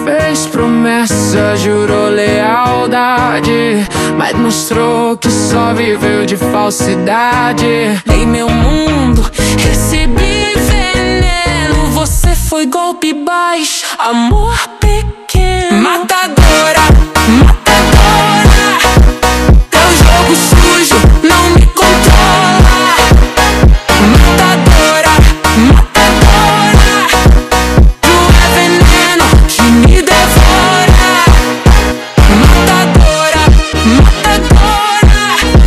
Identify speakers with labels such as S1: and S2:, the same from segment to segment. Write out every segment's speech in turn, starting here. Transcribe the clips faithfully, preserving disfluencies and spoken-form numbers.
S1: Fez promessa, jurou lealdade, mas mostrou que só viveu de falsidade. Em meu mundo recebi veneno, você foi golpe baixo, amor pequeno. Matadora, matadora, teu jogo sujo não me controla. Matadora, matadora, tu é veneno que me devora. Matadora, matadora,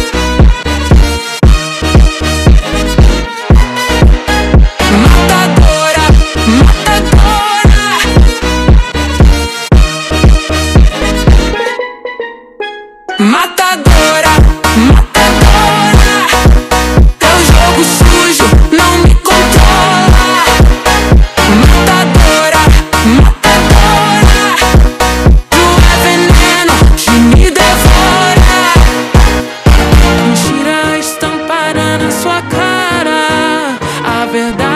S1: matadora, matadora, matadora, matadora, teu jogo sujo não me controla. Matadora, matadora, tu é veneno que me devora. Mentira estampada na sua cara, a verdade